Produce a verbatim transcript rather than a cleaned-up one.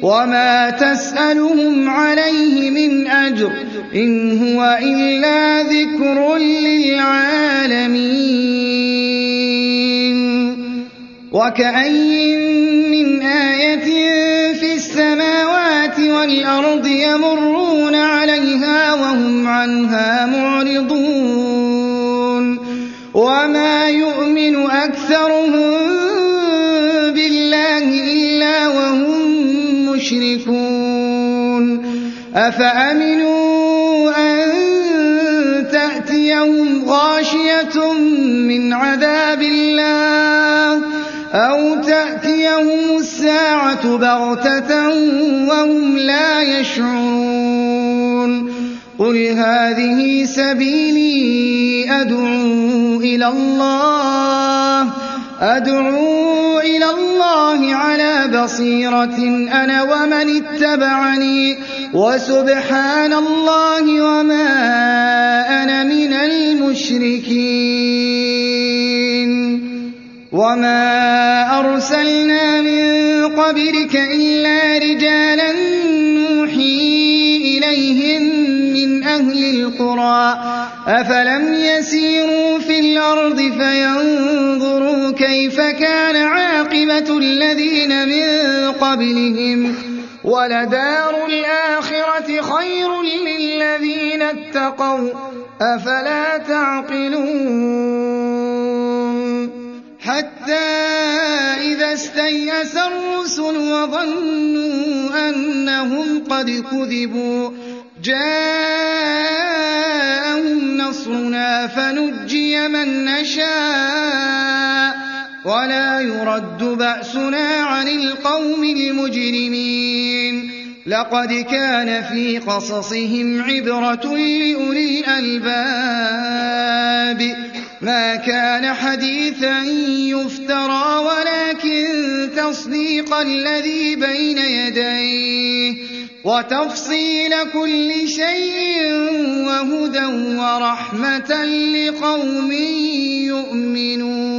وما تسألهم عليه من أجر إن هو إلا ذكر للعالمين وكأين من آية في السماوات والأرض يمرون عليها وهم عنها معرضون وما يؤمن أكثرهم بالله إلا وهم مشركون أفأمنوا أن تأتيهم غاشية من عذاب الله أو تأتيهم الساعة بغتة وهم لا يشعرون قل هذه سبيلي أدعو إلى الله أدعو إلى الله على بصيرة أنا ومن اتبعني وسبحان الله وما أنا من المشركين وما أرسلنا من قبلك إلا رجالا نوحي إليهم من أهل القرى أفلم يسيروا في الأرض فينظروا كيف كان عاقبة الذين من قبلهم ولدار الآخرة خير للذين اتقوا أفلا تعقلون حتى إذا استيأس الرسل وظنوا أنهم قد كذبوا جاءهم نصرنا فنجي من نشاء ولا يرد بأسنا عن القوم المجرمين لقد كان في قصصهم عبرة لأولي الألباب ما كان حديثا يفترى ولكن تصديق الذي بين يديه وتفصيل كل شيء وهدى ورحمة لقوم يؤمنون